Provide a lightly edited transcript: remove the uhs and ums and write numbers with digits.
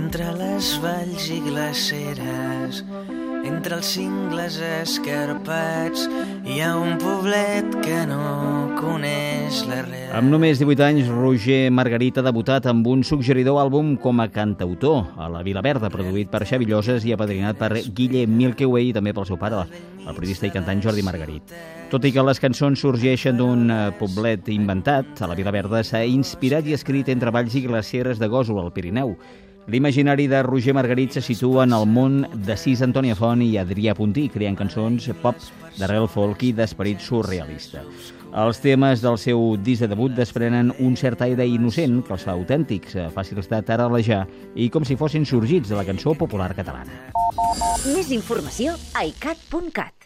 entre les valls i glaceres, entre els cingles escarpats, hi ha un poblet que no coneix la res. Amb només 18 anys, Roger Margarit ha debutat amb un suggeridor àlbum com a cantautor a la Vilaverda, produït per Xavi Lloses i apadrinat per Guille Milkeway i també pel seu pare, el periodista i cantant Jordi Margarit. Tot i que les cançons sorgeixen d'un poblet inventat, a la Vilaverda s'ha inspirat i escrit entre valls i glaceres de Gósol, al Pirineu. L'imaginari de Roger Margarit se situa en el món de Cis Antònia Font i Adrià Puntí, creant cançons pop d'arrel folk i d'esperit surrealista. Els temes del seu disc de debut desprenen un cert aire innocent que els fa autèntics, fàcils de taralejar i com si fossin sorgits de la cançó popular catalana. Més informació a icat.cat.